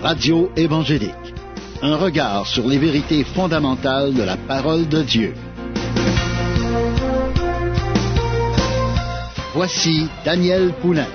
Radio évangélique. Un regard sur les vérités fondamentales de la parole de Dieu. Voici Daniel Poulain.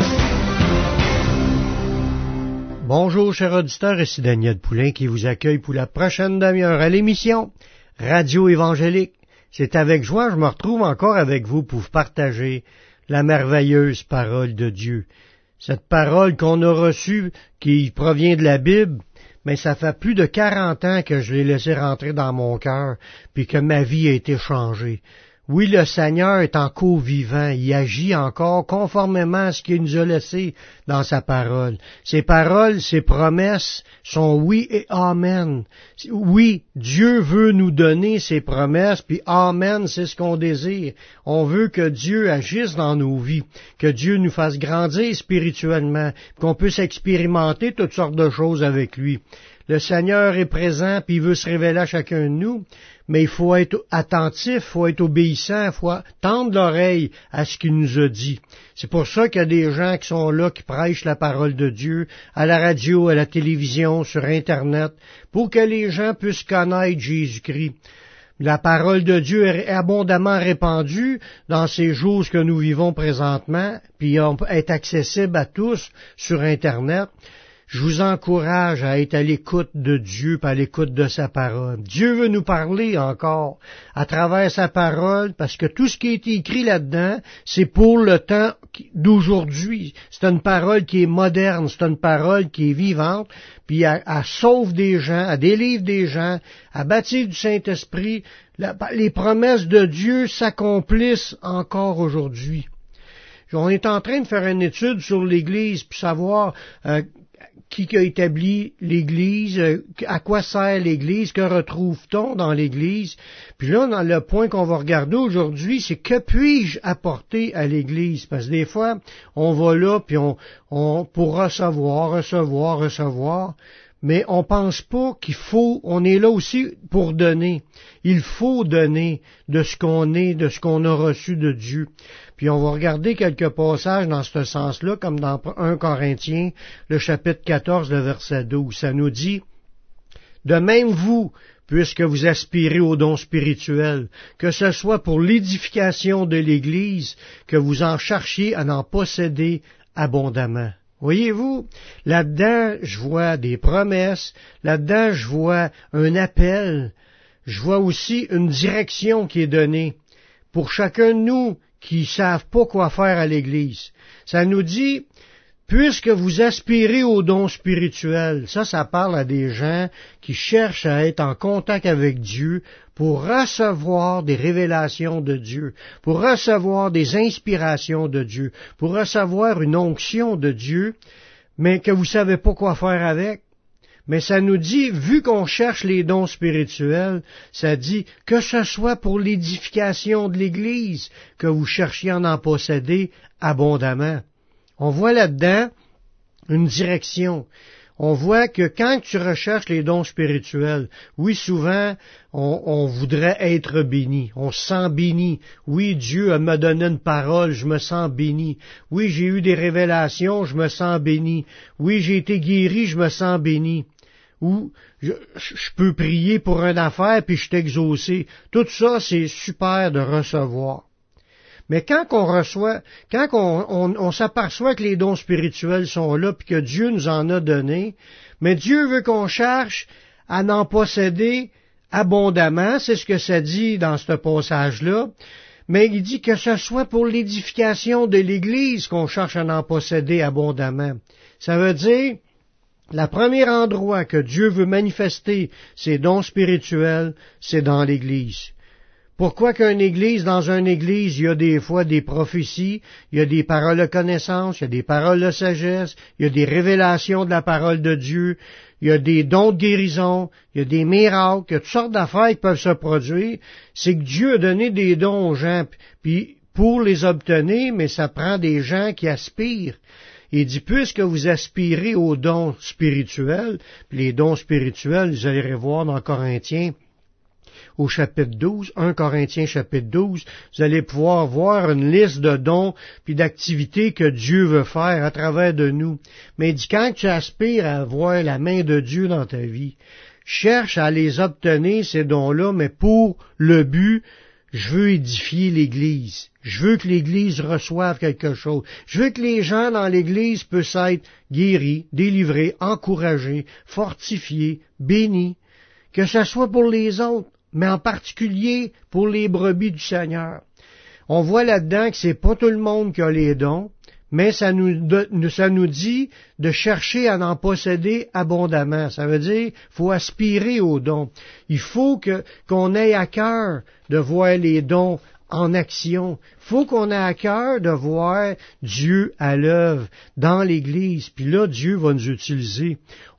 Bonjour chers auditeurs, ici Daniel Poulain qui vous accueille pour la prochaine demi-heure à l'émission Radio évangélique. C'est avec joie que je me retrouve encore avec vous pour vous partager la merveilleuse parole de Dieu. Cette parole qu'on a reçue, qui provient de la Bible, mais ça fait plus de 40 ans que je l'ai laissé rentrer dans mon cœur, puis que ma vie a été changée. Oui, le Seigneur est encore vivant, il agit encore conformément à ce qu'il nous a laissé dans sa parole. Ses paroles, ses promesses sont oui et amen. Oui, Dieu veut nous donner ses promesses, puis amen, c'est ce qu'on désire. On veut que Dieu agisse dans nos vies, que Dieu nous fasse grandir spirituellement, qu'on puisse expérimenter toutes sortes de choses avec lui. Le Seigneur est présent, puis il veut se révéler à chacun de nous, mais il faut être attentif, il faut être obéissant, il faut tendre l'oreille à ce qu'il nous a dit. C'est pour ça qu'il y a des gens qui sont là, qui prêchent la parole de Dieu, à la radio, à la télévision, sur Internet, pour que les gens puissent connaître Jésus-Christ. La parole de Dieu est abondamment répandue dans ces jours que nous vivons présentement, puis est accessible à tous sur Internet. Je vous encourage à être à l'écoute de Dieu, à l'écoute de sa parole. Dieu veut nous parler encore à travers sa parole, parce que tout ce qui est écrit là-dedans, c'est pour le temps d'aujourd'hui. C'est une parole qui est moderne, c'est une parole qui est vivante, puis elle sauve des gens, elle délivre des gens, elle baptise du Saint-Esprit. Les promesses de Dieu s'accomplissent encore aujourd'hui. On est en train de faire une étude sur l'Église, puis savoir qui a établi l'Église, à quoi sert l'Église, que retrouve-t-on dans l'Église. Puis là, dans le point qu'on va regarder aujourd'hui, c'est que puis-je apporter à l'Église? Parce que des fois, on va là, puis on pour recevoir, mais on pense pas on est là aussi pour donner. Il faut donner de ce qu'on est, de ce qu'on a reçu de Dieu. Puis on va regarder quelques passages dans ce sens-là, comme dans 1 Corinthiens, le chapitre 14, le verset 12. Ça nous dit, « De même vous, puisque vous aspirez aux dons spirituels, que ce soit pour l'édification de l'Église, que vous en cherchiez à en posséder abondamment. » Voyez-vous, là-dedans, je vois des promesses, là-dedans, je vois un appel, je vois aussi une direction qui est donnée pour chacun de nous qui savent pas quoi faire à l'Église. Ça nous dit, puisque vous aspirez aux dons spirituels, ça parle à des gens qui cherchent à être en contact avec Dieu pour recevoir des révélations de Dieu, pour recevoir des inspirations de Dieu, pour recevoir une onction de Dieu, mais que vous savez pas quoi faire avec. Mais ça nous dit, vu qu'on cherche les dons spirituels, ça dit que ce soit pour l'édification de l'Église, que vous cherchiez à en posséder abondamment. On voit là-dedans une direction. On voit que quand tu recherches les dons spirituels, oui, souvent, on voudrait être béni, on se sent béni. Oui, Dieu m'a donné une parole, je me sens béni. Oui, j'ai eu des révélations, je me sens béni. Oui, j'ai été guéri, je me sens béni. Ou je peux prier pour une affaire puis je suis exaucé. Tout ça, c'est super de recevoir. Mais quand on s'aperçoit que les dons spirituels sont là puis que Dieu nous en a donné, mais Dieu veut qu'on cherche à en posséder abondamment, c'est ce que ça dit dans ce passage-là, mais il dit que ce soit pour l'édification de l'Église qu'on cherche à en posséder abondamment. Ça veut dire, le premier endroit que Dieu veut manifester ses dons spirituels, c'est dans l'Église. Pourquoi dans une église, il y a des fois des prophéties, il y a des paroles de connaissance, il y a des paroles de sagesse, il y a des révélations de la parole de Dieu, il y a des dons de guérison, il y a des miracles, il y a toutes sortes d'affaires qui peuvent se produire. C'est que Dieu a donné des dons aux gens, puis pour les obtenir, mais ça prend des gens qui aspirent. Il dit, puisque vous aspirez aux dons spirituels, puis les dons spirituels, vous allez voir dans Corinthiens, au chapitre 12, 1 Corinthiens chapitre 12, vous allez pouvoir voir une liste de dons puis d'activités que Dieu veut faire à travers de nous. Mais il dit, quand tu aspires à voir la main de Dieu dans ta vie, cherche à les obtenir, ces dons-là, mais pour le but, je veux édifier l'Église. Je veux que l'Église reçoive quelque chose. Je veux que les gens dans l'Église puissent être guéris, délivrés, encouragés, fortifiés, bénis. Que ce soit pour les autres, mais en particulier pour les brebis du Seigneur. On voit là-dedans que c'est pas tout le monde qui a les dons, mais ça nous dit de chercher à en posséder abondamment. Ça veut dire, faut aspirer aux dons. Il faut qu'on ait à cœur de voir les dons en action. Il faut qu'on ait à cœur de voir Dieu à l'œuvre dans l'Église. Puis là, Dieu va nous utiliser.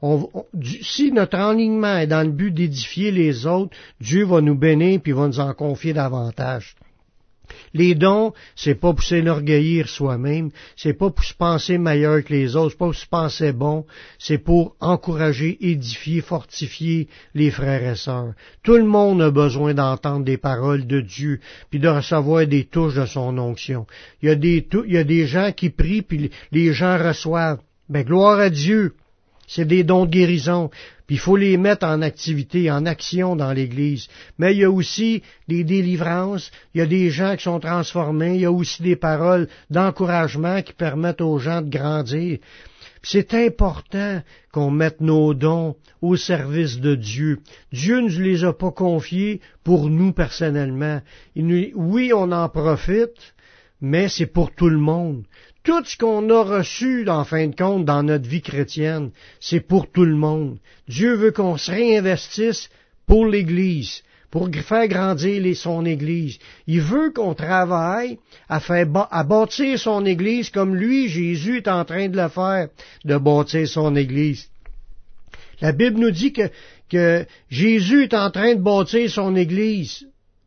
Si notre enlignement est dans le but d'édifier les autres, Dieu va nous bénir puis va nous en confier davantage. Les dons, c'est pas pour s'enorgueillir soi-même, c'est pas pour se penser meilleur que les autres, c'est pas pour se penser bon, c'est pour encourager, édifier, fortifier les frères et sœurs. Tout le monde a besoin d'entendre des paroles de Dieu, puis de recevoir des touches de son onction. Il y a des gens qui prient, puis les gens reçoivent. Ben, gloire à Dieu! C'est des dons de guérison, puis il faut les mettre en activité, en action dans l'Église. Mais il y a aussi des délivrances, il y a des gens qui sont transformés, il y a aussi des paroles d'encouragement qui permettent aux gens de grandir. Puis c'est important qu'on mette nos dons au service de Dieu. Dieu ne nous les a pas confiés pour nous personnellement. Oui, on en profite, mais c'est pour tout le monde. Tout ce qu'on a reçu, en fin de compte, dans notre vie chrétienne, c'est pour tout le monde. Dieu veut qu'on se réinvestisse pour l'Église, pour faire grandir son Église. Il veut qu'on travaille à bâtir son Église comme lui, Jésus, est en train de le faire, de bâtir son Église. La Bible nous dit que Jésus est en train de bâtir son Église.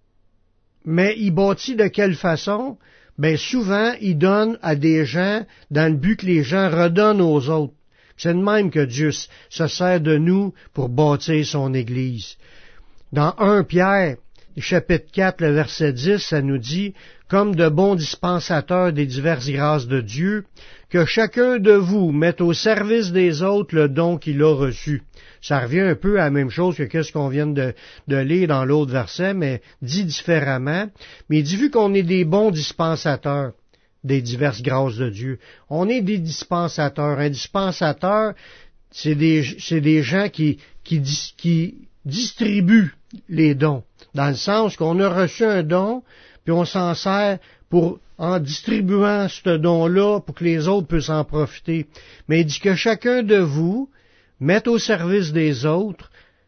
Mais il bâtit de quelle façon? Ben souvent, il donne à des gens dans le but que les gens redonnent aux autres. C'est de même que Dieu se sert de nous pour bâtir son Église. Dans 1 Pierre, chapitre 4, le verset 10, ça nous dit, comme de bons dispensateurs des diverses grâces de Dieu, que chacun de vous mette au service des autres le don qu'il a reçu. Ça revient un peu à la même chose que ce qu'on vient de lire dans l'autre verset, mais dit différemment. Mais il dit, vu qu'on est des bons dispensateurs des diverses grâces de Dieu, on est des dispensateurs. Un dispensateur, c'est des gens qui distribuent les dons, dans le sens qu'on a reçu un don, puis on s'en sert en distribuant ce don-là pour que les autres puissent en profiter. Mais il dit que chacun de vous mette au service des autres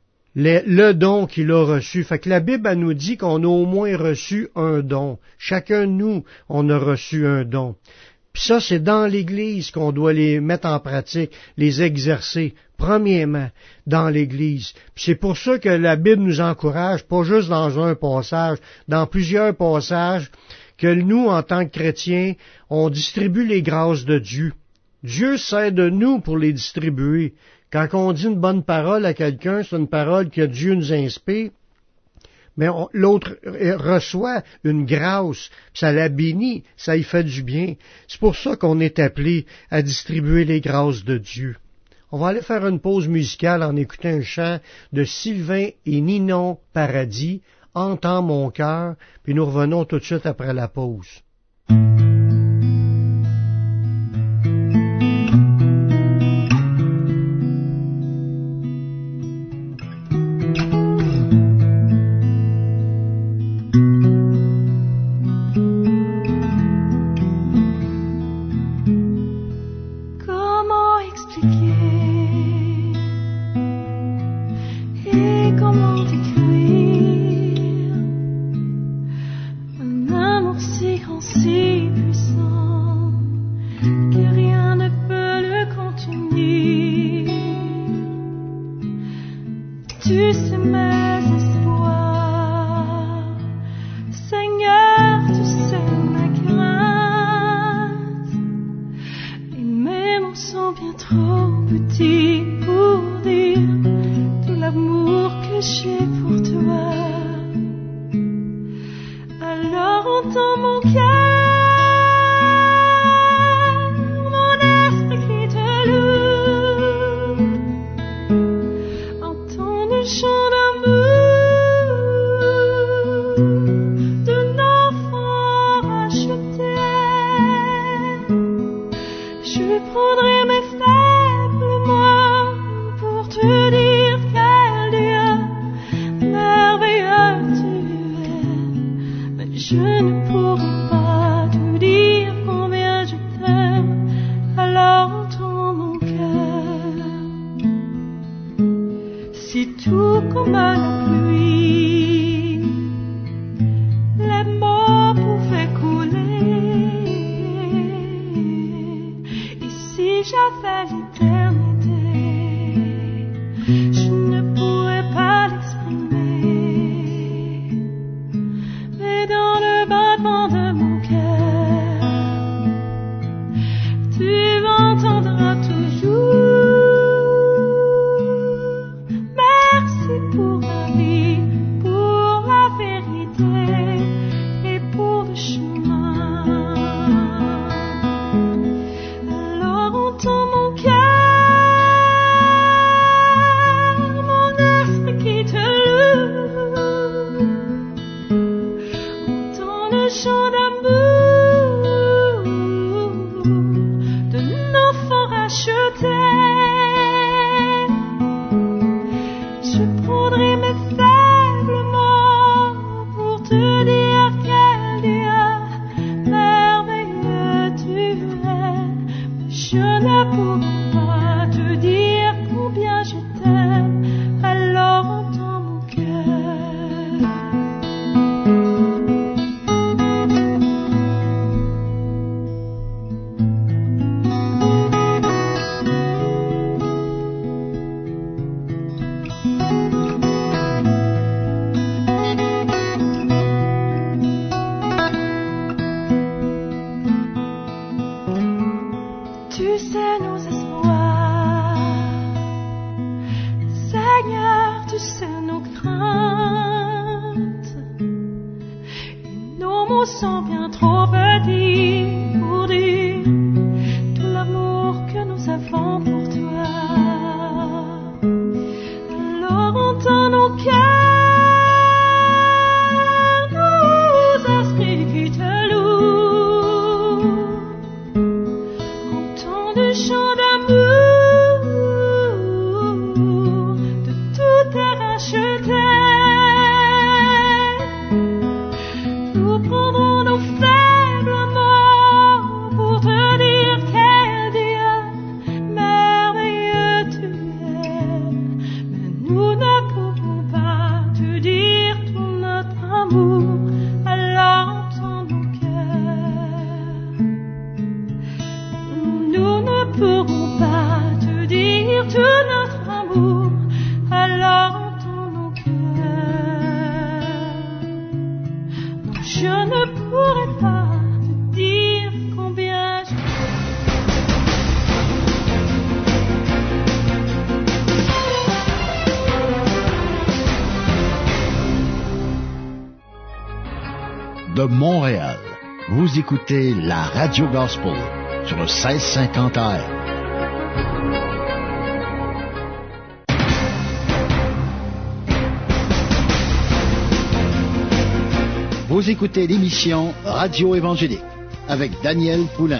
le don qu'il a reçu. Fait que la Bible elle nous dit qu'on a au moins reçu un don. Chacun de nous, on a reçu un don. Puis ça, c'est dans l'Église qu'on doit les mettre en pratique, les exercer, premièrement, dans l'Église. Puis c'est pour ça que la Bible nous encourage, pas juste dans un passage, dans plusieurs passages, que nous, en tant que chrétiens, on distribue les grâces de Dieu. Dieu sert de nous pour les distribuer. Quand on dit une bonne parole à quelqu'un, c'est une parole que Dieu nous inspire, mais l'autre reçoit une grâce, ça la bénit, ça y fait du bien. C'est pour ça qu'on est appelé à distribuer les grâces de Dieu. On va aller faire une pause musicale en écoutant un chant de Sylvain et Ninon Paradis, « Entends mon cœur », puis nous revenons tout de suite après la pause. Pour dire tout l'amour que j'ai pour toi. j'avais l'éternité, je ne pourrais pas l'exprimer, mais dans le battement de mon cœur, tu m'entendras toujours. Merci pour la vie, pour la vérité et pour le chemin. Alors entends mon cœur, mon esprit qui te loue. Entends le chant d'amour de l'enfant racheté. Je prendrai mes faibles mots pour te dire quel Dieu merveilleux tu es. Mais je ne pourrai pas te dire combien je t'aime. Alors entends mon cœur. Tu sais nos espoirs, Seigneur, tu sais nos craintes. Et nos mots sont bien trop petits pour dire tout l'amour que nous avons pour toi. Alors entends nos cœurs, nos esprits qui te louent. Entends le chant d'amour de tout est racheté. Nous prendrons nos faibles mots pour te dire quel Dieu merveilleux tu es. Mais nous ne pouvons pas te dire tout notre amour. Alors entends mon cœur. Nous ne pourrons pas te dire tout notre amour. Alors entends mon cœur. Non, je ne pourrai pas te dire combien je De Montréal, vous écoutez la Radio Gospel sur le 1650 AM. Vous écoutez l'émission Radio Évangélique avec Daniel Poulain.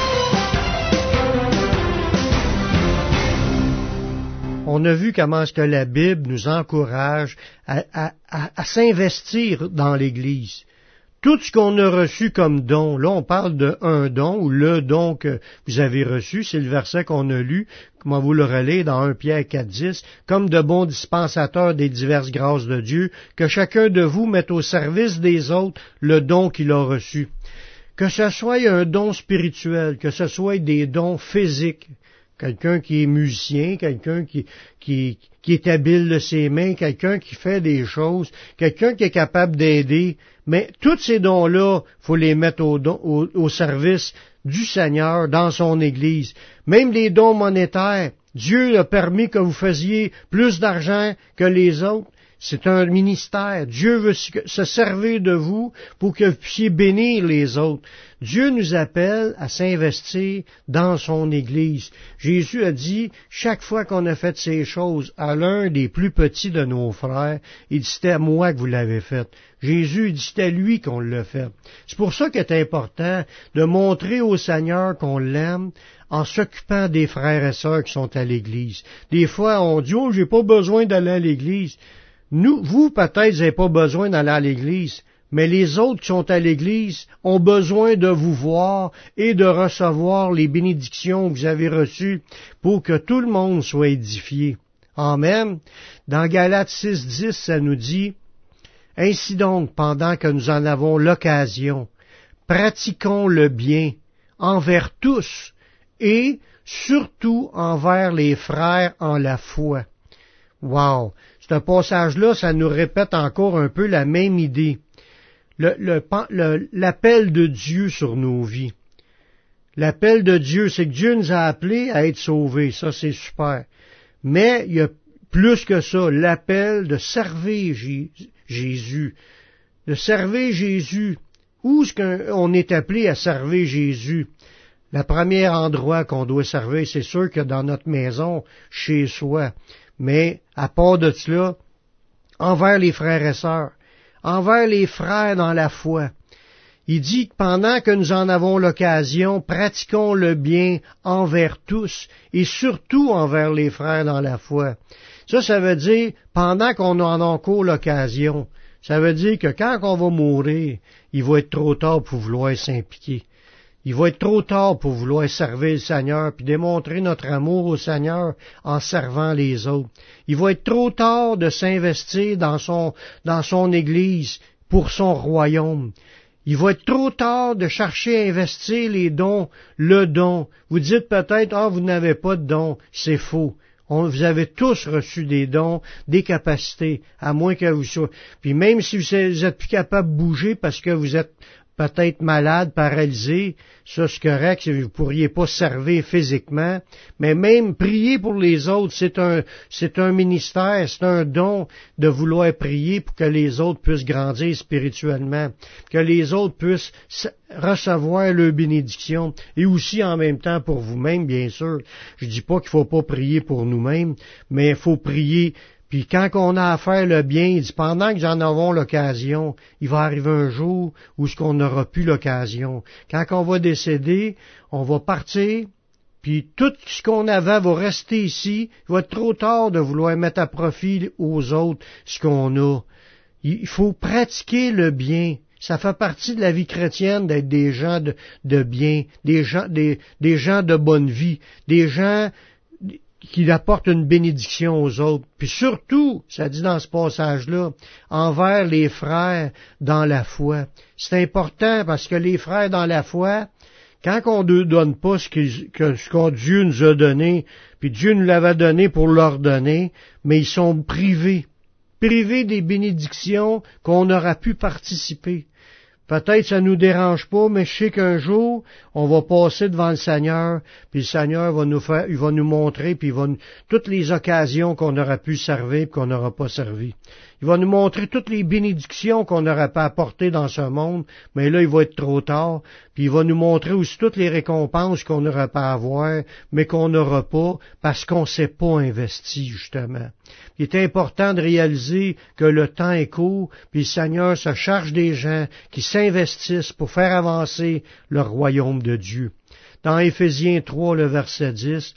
On a vu comment est-ce que la Bible nous encourage à s'investir dans l'Église. Tout ce qu'on a reçu comme don, là on parle de un don ou le don que vous avez reçu, c'est le verset qu'on a lu, comment vous le relire dans 1 Pierre 4,10, comme de bons dispensateurs des diverses grâces de Dieu, que chacun de vous mette au service des autres le don qu'il a reçu. Que ce soit un don spirituel, que ce soit des dons physiques, quelqu'un qui est musicien, quelqu'un qui est habile de ses mains, quelqu'un qui fait des choses, quelqu'un qui est capable d'aider. Mais tous ces dons-là, faut les mettre au service du Seigneur dans son Église. Même les dons monétaires, Dieu a permis que vous faisiez plus d'argent que les autres. C'est un ministère. Dieu veut se servir de vous pour que vous puissiez bénir les autres. Dieu nous appelle à s'investir dans son Église. Jésus a dit, chaque fois qu'on a fait ces choses à l'un des plus petits de nos frères, il dit, c'était à moi que vous l'avez fait. Jésus dit, c'est à lui qu'on l'a fait. C'est pour ça qu'il est important de montrer au Seigneur qu'on l'aime en s'occupant des frères et sœurs qui sont à l'Église. Des fois, on dit, oh, j'ai pas besoin d'aller à l'Église. Vous, peut-être, vous n'avez pas besoin d'aller à l'Église, mais les autres qui sont à l'Église ont besoin de vous voir et de recevoir les bénédictions que vous avez reçues pour que tout le monde soit édifié. Amen. Dans Galates 6,10, ça nous dit, « Ainsi donc, pendant que nous en avons l'occasion, pratiquons le bien envers tous et surtout envers les frères en la foi. Wow! Ce passage-là, ça nous répète encore un peu la même idée. L'appel de Dieu sur nos vies. L'appel de Dieu, c'est que Dieu nous a appelés à être sauvés. Ça, c'est super. Mais il y a plus que ça, l'appel de servir Jésus. De servir Jésus. Où est-ce qu'on est appelé à servir Jésus? Le premier endroit qu'on doit servir, c'est sûr que dans notre maison, chez soi. Mais, à part de cela, envers les frères et sœurs, envers les frères dans la foi. Il dit que pendant que nous en avons l'occasion, pratiquons le bien envers tous et surtout envers les frères dans la foi. Ça veut dire pendant qu'on en a encore l'occasion. Ça veut dire que quand on va mourir, il va être trop tard pour vouloir s'impliquer. Il va être trop tard pour vouloir servir le Seigneur puis démontrer notre amour au Seigneur en servant les autres. Il va être trop tard de s'investir dans son Église pour son royaume. Il va être trop tard de chercher à investir les dons, le don. Vous dites peut-être, vous n'avez pas de don. C'est faux. Vous avez tous reçu des dons, des capacités, à moins que vous soyez. Puis même si vous êtes plus capable de bouger parce que vous êtes peut-être malade, paralysé, ça c'est correct, vous ne pourriez pas servir physiquement, mais même prier pour les autres, c'est un ministère, c'est un don de vouloir prier pour que les autres puissent grandir spirituellement, que les autres puissent recevoir leur bénédiction, et aussi en même temps pour vous-même, bien sûr. Je dis pas qu'il faut pas prier pour nous-mêmes, mais il faut prier. Puis quand on a à faire le bien, il dit, pendant que j'en avons l'occasion, il va arriver un jour où ce qu'on n'aura plus l'occasion. Quand on va décéder, on va partir, puis tout ce qu'on avait va rester ici. Il va être trop tard de vouloir mettre à profit aux autres ce qu'on a. Il faut pratiquer le bien. Ça fait partie de la vie chrétienne d'être des gens de bien, des gens de bonne vie, des gens qui apporte une bénédiction aux autres. Puis surtout, ça dit dans ce passage-là, envers les frères dans la foi. C'est important parce que les frères dans la foi, quand on ne donne pas ce que Dieu nous a donné, puis Dieu nous l'avait donné pour leur donner, mais ils sont privés des bénédictions qu'on aura pu participer. Peut-être ça nous dérange pas, mais je sais qu'un jour, on va passer devant le Seigneur, puis le Seigneur il va nous montrer, puis toutes les occasions qu'on aura pu servir et qu'on n'aura pas servi. Il va nous montrer toutes les bénédictions qu'on n'aura pas apportées dans ce monde, mais là, il va être trop tard. Puis il va nous montrer aussi toutes les récompenses qu'on n'aura pas à avoir, mais qu'on n'aura pas parce qu'on ne s'est pas investi, justement. Il est important de réaliser que le temps est court, puis le Seigneur se charge des gens qui s'investissent pour faire avancer le royaume de Dieu. Dans Éphésiens 3, le verset 10,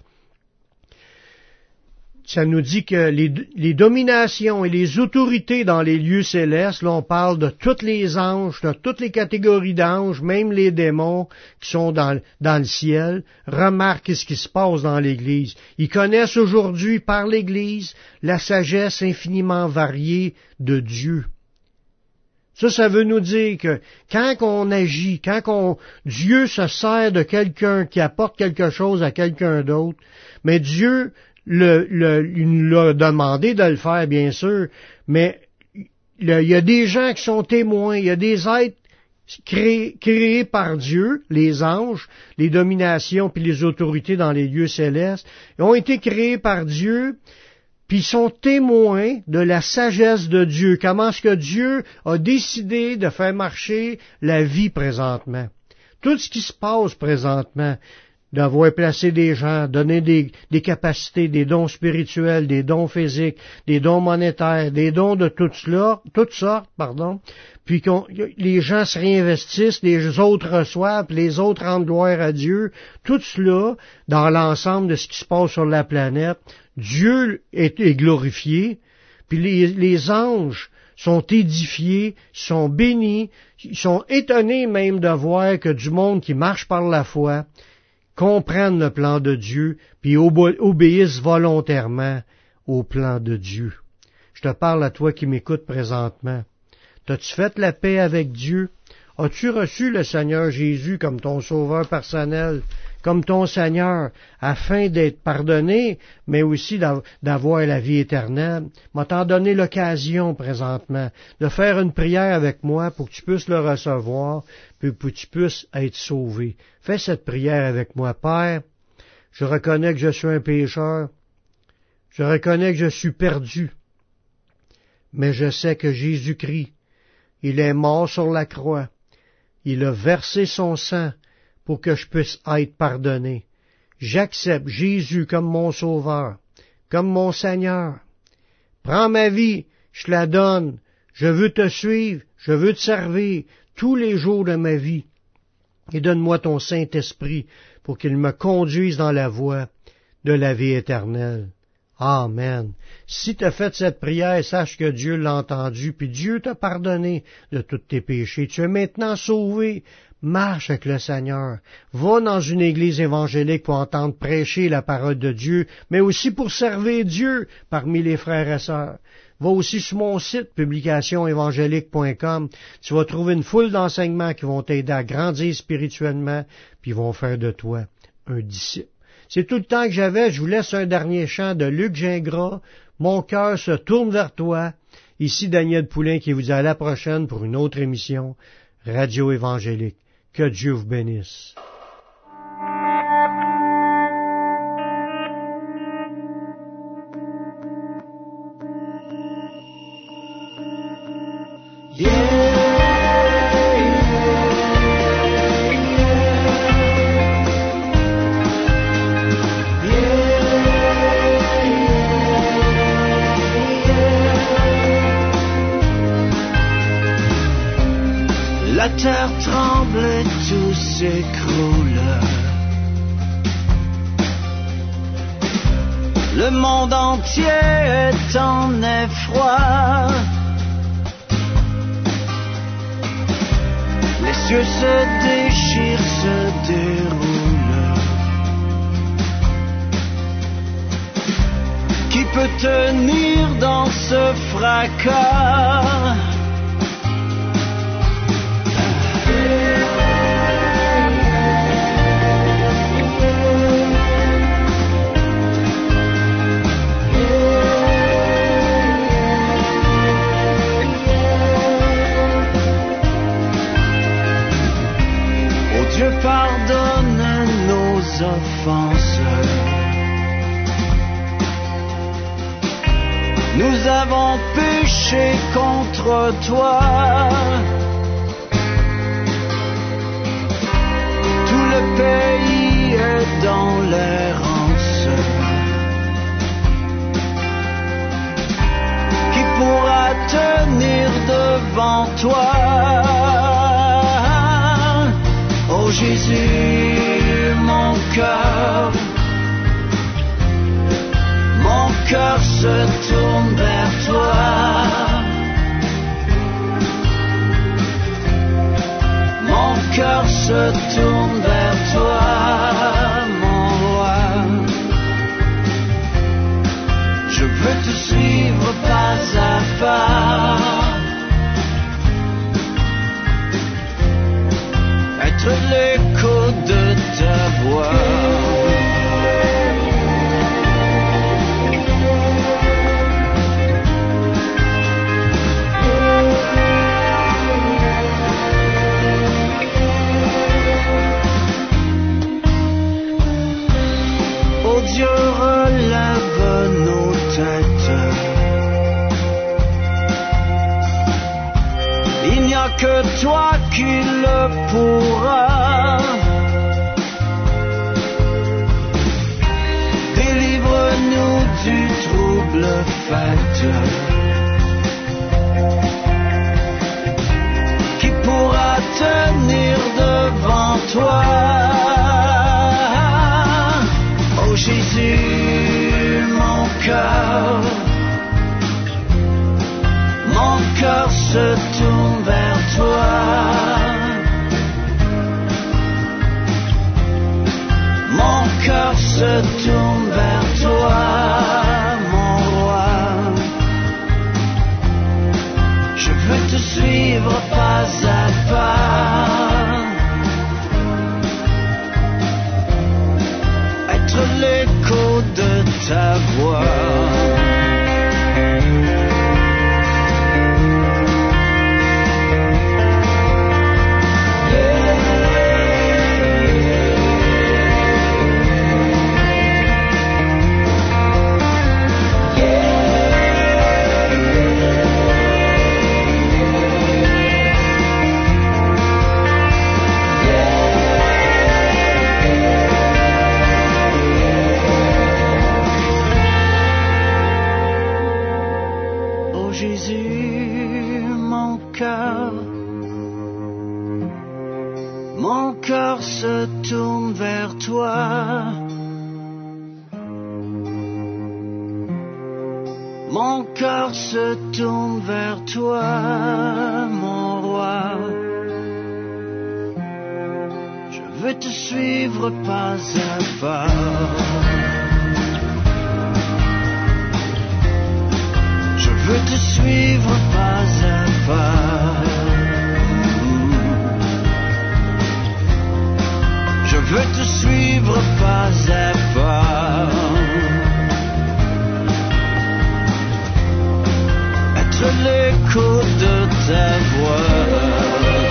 ça nous dit que les dominations et les autorités dans les lieux célestes, là on parle de tous les anges, de toutes les catégories d'anges, même les démons qui sont dans le ciel, remarquent ce qui se passe dans l'Église. Ils connaissent aujourd'hui par l'Église la sagesse infiniment variée de Dieu. Ça veut nous dire que quand on agit, Dieu se sert de quelqu'un qui apporte quelque chose à quelqu'un d'autre, mais Dieu il nous l'a demandé de le faire, bien sûr, mais il y a des gens qui sont témoins, il y a des êtres créés par Dieu, les anges, les dominations puis les autorités dans les lieux célestes, ont été créés par Dieu, puis ils sont témoins de la sagesse de Dieu, comment est-ce que Dieu a décidé de faire marcher la vie présentement. Tout ce qui se passe présentement, d'avoir placé des gens, donner des capacités, des dons spirituels, des dons physiques, des dons monétaires, des dons de toutes sortes, puis les gens se réinvestissent, les autres reçoivent, puis les autres rendent gloire à Dieu. Tout cela, dans l'ensemble de ce qui se passe sur la planète, Dieu est glorifié, puis les anges sont édifiés, sont bénis, ils sont étonnés même de voir que du monde qui marche par la foi comprennent le plan de Dieu, puis obéissent volontairement au plan de Dieu. Je te parle à toi qui m'écoutes présentement. T'as-tu fait la paix avec Dieu? As-tu reçu le Seigneur Jésus comme ton sauveur personnel, comme ton Seigneur, afin d'être pardonné, mais aussi d'avoir la vie éternelle. M'a t'en donné l'occasion présentement de faire une prière avec moi pour que tu puisses le recevoir, puis pour que tu puisses être sauvé. Fais cette prière avec moi, Père. Je reconnais que je suis un pécheur. Je reconnais que je suis perdu. Mais je sais que Jésus-Christ, il est mort sur la croix. Il a versé son sang pour que je puisse être pardonné. J'accepte Jésus comme mon sauveur, comme mon Seigneur. Prends ma vie, je la donne. Je veux te suivre, je veux te servir tous les jours de ma vie. Et donne-moi ton Saint-Esprit pour qu'il me conduise dans la voie de la vie éternelle. Amen. Si tu as fait cette prière, sache que Dieu l'a entendu, puis Dieu t'a pardonné de tous tes péchés. Tu es maintenant sauvé. Marche avec le Seigneur. Va dans une église évangélique pour entendre prêcher la parole de Dieu, mais aussi pour servir Dieu parmi les frères et sœurs. Va aussi sur mon site, publicationévangélique.com. Tu vas trouver une foule d'enseignements qui vont t'aider à grandir spirituellement, puis vont faire de toi un disciple. C'est tout le temps que j'avais. Je vous laisse un dernier chant de Luc Gingras. Mon cœur se tourne vers toi. Ici Daniel Poulain qui vous dit à la prochaine pour une autre émission Radio Évangélique. Que Dieu vous bénisse. La terre tremble et tout s'écroule. Le monde entier est en effroi. Les cieux se déchirent, se déroulent. Qui peut tenir dans ce fracas? Dieu pardonne nos offenses. Nous avons péché contre toi. Tout le pays est dans l'errance. Qui pourra tenir devant toi? Oh Jésus, mon cœur se tourne vers toi. Mon cœur se tourne vers toi, mon roi. Je veux te suivre pas à pas. Être l'écho de ta voix. Oh Dieu, relève nos têtes. Il n'y a que toi qui le pourra. Délivre-nous du trouble fait. Qui pourra tenir devant toi? Oh Jésus, mon cœur se tourne vers toi. Mon cœur se tourne vers toi, mon roi. Je veux te suivre pas à pas. toi. Mon cœur se tourne vers toi, mon roi. Je veux te suivre pas à pas. Je veux te suivre pas à pas. Je veux te suivre pas à pas. Être l'écho de ta voix.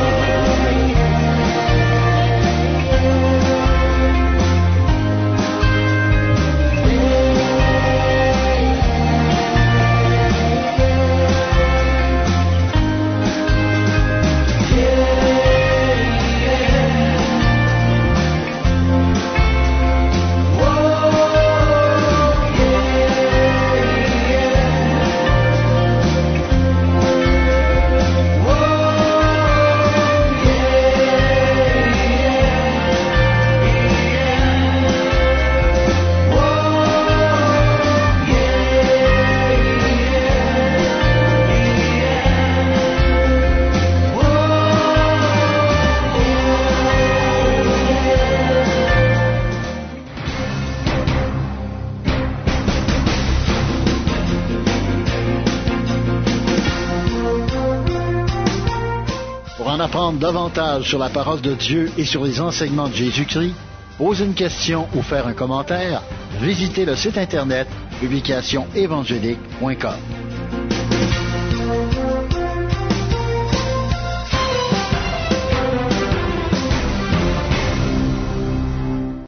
Pour en apprendre davantage sur la parole de Dieu et sur les enseignements de Jésus-Christ, poser une question ou faire un commentaire, visitez le site internet publicationévangélique.com.